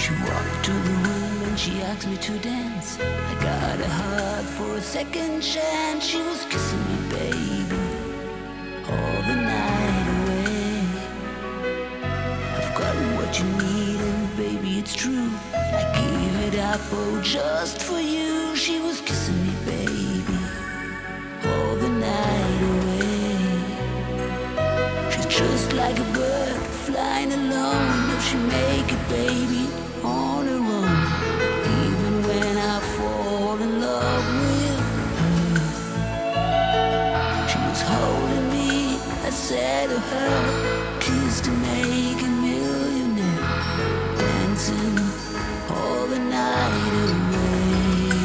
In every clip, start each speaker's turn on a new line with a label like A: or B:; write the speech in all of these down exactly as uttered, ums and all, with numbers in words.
A: She walked to the room and she asked me to dance. I got a heart for a second chance. She was kissing me, baby, all the night away. I've got what you need and baby, it's true. I gave it up, oh, just for you. She was kissing me, baby, all the night away. She's just like a bird flying alone. No, she make it, baby, on her own. Even when I fall in love with her, she was holding me. I said to her, kiss to make a millionaire, dancing all the night away.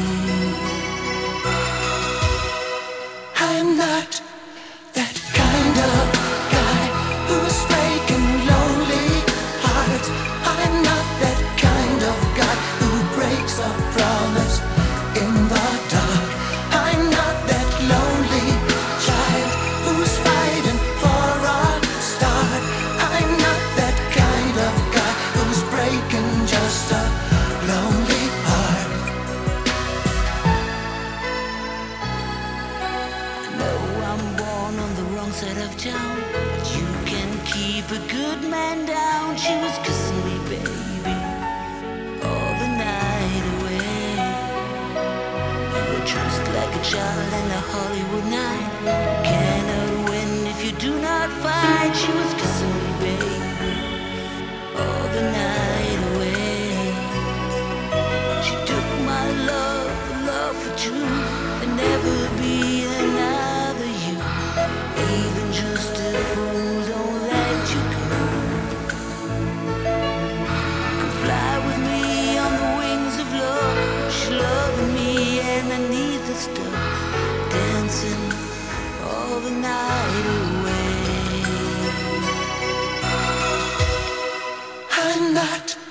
B: I'm not that kind of guy who's faking lonely hearts. I'm not that kind of guy who breaks a promise in the dark. I'm not that lonely child who's fighting for a start. I'm not that kind of guy who's breaking just a lonely heart.
A: I know I'm born on the wrong side of town, but you can keep a good man down. She was kissing me, baby, all the night away. You were just like a child in a Hollywood night. You cannot win if you do not fight. She was kissing me, baby, all the night away. She took my love, the love for two, and never be another you. Even just a fool don't let you go. Could fly with me on the wings of love. She's loving me and I need the stuff, dancing all the night away.
B: I'm not